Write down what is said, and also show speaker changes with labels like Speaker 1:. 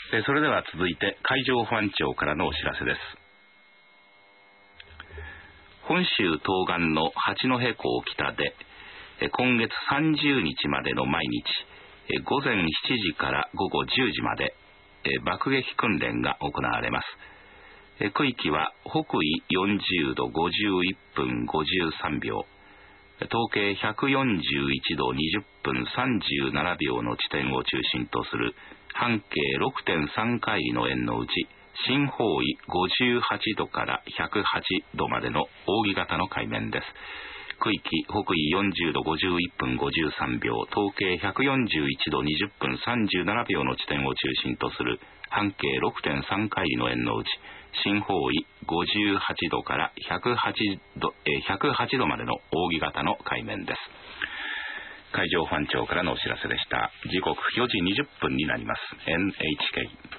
Speaker 1: それでは続いて海上保安庁からのお知らせです。本州東岸の八戸港北で今月30日までの毎日午前7時から午後10時まで爆撃訓練が行われます。区域は北緯40度51分53秒、東経141度20分37秒の地点を中心とする半径 6.3 海里の円のうち、新方位58度から108度までの扇形の海面です。区域北緯40度51分53秒、東経141度20分37秒の地点を中心とする半径 6.3 海里の円のうち、新方位58度から108度までの扇形の海面です。海上保安庁からのお知らせでした。時刻4時20分になります。NHK